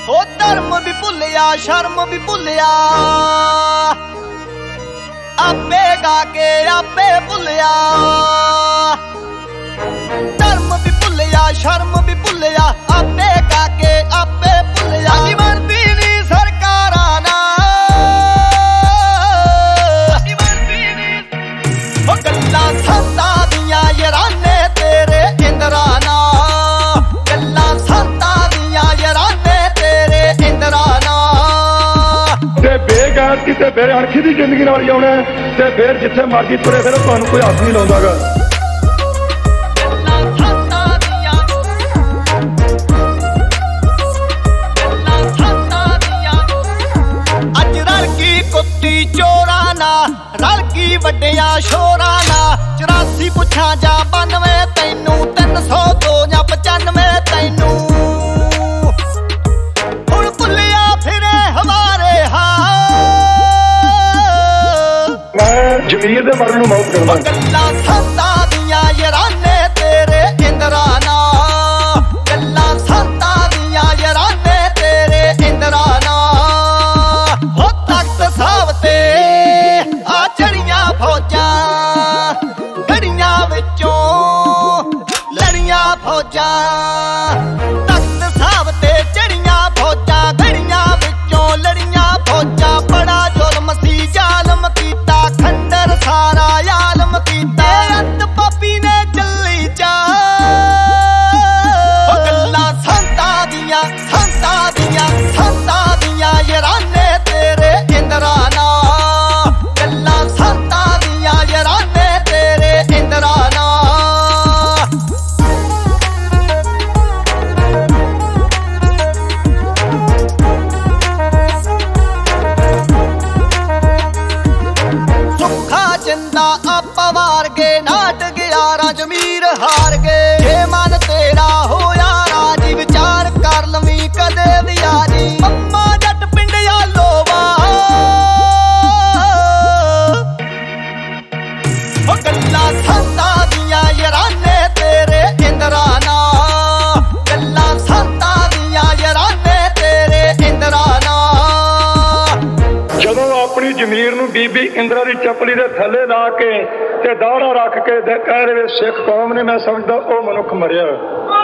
ਹੋ ਧਰਮ ਵੀ ਭੁੱਲਿਆ ਸ਼ਰਮ ਵੀ ਭੁੱਲਿਆ ਆਪੇ ਗਾ ਕੇ ਆਪੇ ਭੁੱਲਿਆ ਧਰਮ ਵੀ ਭੁੱਲਿਆ ਸ਼ਰਮ ਵੀ ਭੁੱਲਿਆ ਆਪੇ ਗਾ ਕੇ ਆਪੇ ਭੁੱਲਿਆ ਕੀ ਬਣਦੀ ਨੀ ਸਰਕਾਰਾਂ ਨਾਲ ਉਹ ਗੱਲਾਂ ਸੰਤਾਂ ਦੀਆਂ ਯਾਰਾਨੇ ਤੇਰੇ ਇੰਦਰਾ ਨਾਲ ਗੱਲਾਂ ਸੰਤਾਂ ਦੀਆਂ ਯਾਰਾਨੇ ਤੇਰੇ ਇੰਦਰਾ ਨਾਲ ਤੇ ਬੇਗੈਰਤੀ ਤੇ ਬੇਅਣਖੀ ਦੀ ਜ਼ਿੰਦਗੀ ਨਾਲ ਜਿਉਣਾ ਤੇ ਫਿਰ ਜਿੱਥੇ ਮਰਜ਼ੀ ਤੁਰੇ ਫਿਰੋ ਤੁਹਾਨੂੰ ਕੋਈ ਹੱਥ ਨਹੀਂ ਲਾਉਂਦਾਗਾ। ਅੱਜ ਰਲ ਕੀ ਕੁੱਤੀ ਚੋਰਾਂ ਨਾਲ ਰਲ ਕੀ ਵੱਡਿਆਂ ਸ਼ੋਰਾਂ ਨਾਲ 84 ਪੁੱਛਾਂ ਜਾਂ 92 ਤੈਨੂੰ 302 ਜਾਂ 95 ਤੈਨੂੰ ਹੁਣ ਭੁੱਲਿਆ ਫਿਰੇ ਹਮਾਰੇ ਮੈਂ ਜ਼ਮੀਰ ਦੇ ਮਰਨ ਨੂੰ ਮੌਤ ਕਰਦਾ। ਗੱਲਾਂ ਸੰਤਾਂ ਦੀਆਂ ਯਾਰਾਨੇ ਤੇਰੇ ਇੰਦਰਾ ਨਾਲ ਗੱਲਾਂ ਸੰਤਾਂ ਦੀਆਂ ਯਾਰਾਨੇ ਤੇਰੇ ਇੰਦਰਾ ਨਾਲ ਹੋ ਤਖਤ ਸਾਹਿਬ ਤੇ ਆ ਚੜੀਆਂ ਫੌਜਾਂ ਗੜੀਆਂ ਵਿੱਚੋਂ ਲੜੀਆਂ ਫੌਜਾਂ ਤਖਤ ਸਾਹਿਬ ਤੇ ਚੜੀਆਂ ਫੌਜਾਂ ਗੜੀਆਂ ਵਿੱਚੋਂ ਲੜੀਆਂ ਫੌਜਾਂ ਬੜਾ ਜ਼ੁਲਮ ਸੀ ਜ਼ਾਲਮ ਕੀਤਾ ਖੰਡਰ ਸਾਰਾ ਆਲਮ ਕੀਤਾ ਅੰਤ ਪਾਪੀ ਨੇ ਚੱਲੀ ਜਾ ਉਹ ਗੱਲਾਂ ਸੰਤਾਂ ਦੀਆਂ ਯਾਰਾਨੇ ਤੇਰੇ ਇੰਦਰਾ ਨਾਲ ਗੱਲਾਂ ਸੰਤਾਂ ਦੀਆਂ ਯਾਰਾਨੇ ਤੇਰੇ ਇੰਦਰਾ ਨਾਲ ਸੁੱਖਾ ਜਿੰਦਾ ਆਪਾਂ ਵਾਰ ਗਏ ਨਾਟ 11 ਜ਼ਮੀਰ ਹਾਰ ਗਏ ਜੇ ਮਨ ਤੇਰਾ ਹੋਇਆ ਰਾਜੀ ਵਿਚਾਰ ਕਰ ਲਵੀਂ ਕਦੇ ਵੀ ਯਾਰੀ ਮੰਮਾ ਜੱਟ ਪਿੰਡਿਆ ਲੋਵਾ ਉਹ ਗੱਲਾਂ ਸੰਤਾਂ ਦੀਆਂ ਯਾਰਾਨੇ ਤੇਰੇ ਇੰਦਰਾ ਨਾਲ ਗੱਲਾਂ ਸੰਤਾਂ ਦੀਆਂ ਯਾਰਾਨੇ ਤੇਰੇ ਇੰਦਰਾ ਨਾਲ ਜਦੋਂ ਆਪਣੀ ਜ਼ਮੀਰ ਨੂੰ ਬੀਬੀ ਇੰਦਰਾ ਦੀ ਚੱਪਲੀ ਦੇ ਥੱਲੇ ਲਾ ਕੇ ਤੇ ਦਾੜਾ ਰੱਖ ਕੇ ਕਹਿ ਰਹੇ ਸਿੱਖ ਕੌਮ ਨੇ ਮੈਂ ਸਮਝਦਾ ਉਹ ਮਨੁੱਖ ਮਰਿਆ।